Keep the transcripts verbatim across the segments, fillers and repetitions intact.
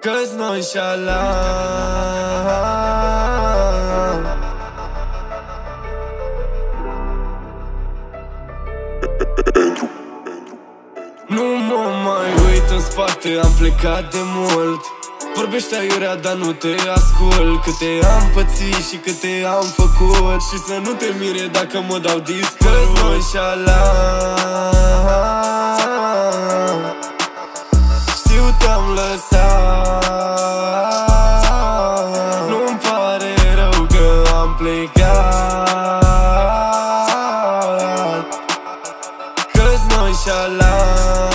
că-s nonșalant. Nu mă mai uit în spate, am plecat de mult. Vorbește aiurea, dar nu te ascult. Câte am pățit și câte am făcut. Și să nu te mire dacă mă dau dispărut, că-s nonșalant. Știu te-am lăsat, nu-mi pare rău că am plecat, că-s nonșalant.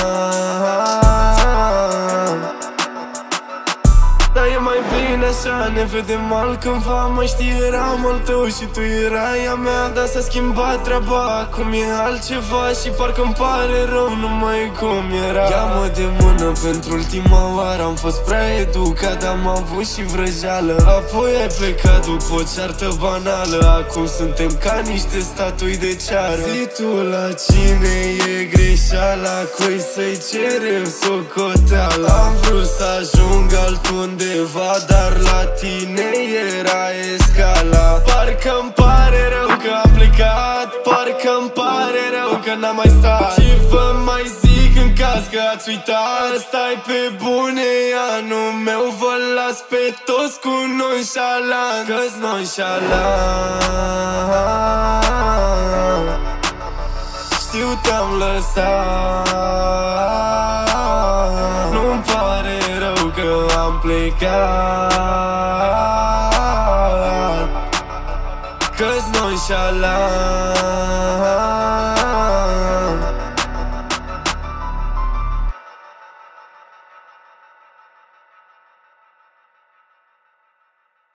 Dar e mai bine așa, ne vedem altcândva. Mă știi, eram al tău și tu erai a mea. Dar s-a schimbat treaba, acum e altceva. Și parcă-mi pare rău, nu mai e cum era. Ia-mă de mână, pentru ultima oară. Am fost prea educat, am avut și vrăjeală. Apoi ai plecat după o ceartă banală. Acum suntem ca niște statui de ceară. Zi tu la cine e greșeala, cui să-i cerem socoteală. Am vrut să ajung altundeva, dar la tine era escala. Parcă-mi pare rău că am plecat, parcă-mi pare rău că n-am mai stat. Și vă mai zic în caz că ați uitat, stai pe bune, anul meu vă las pe toți cu nonșalant, că-s nonșalant. Știu te-am lăsat, nu-mi pare rău că am plecat, că-s nonșalant.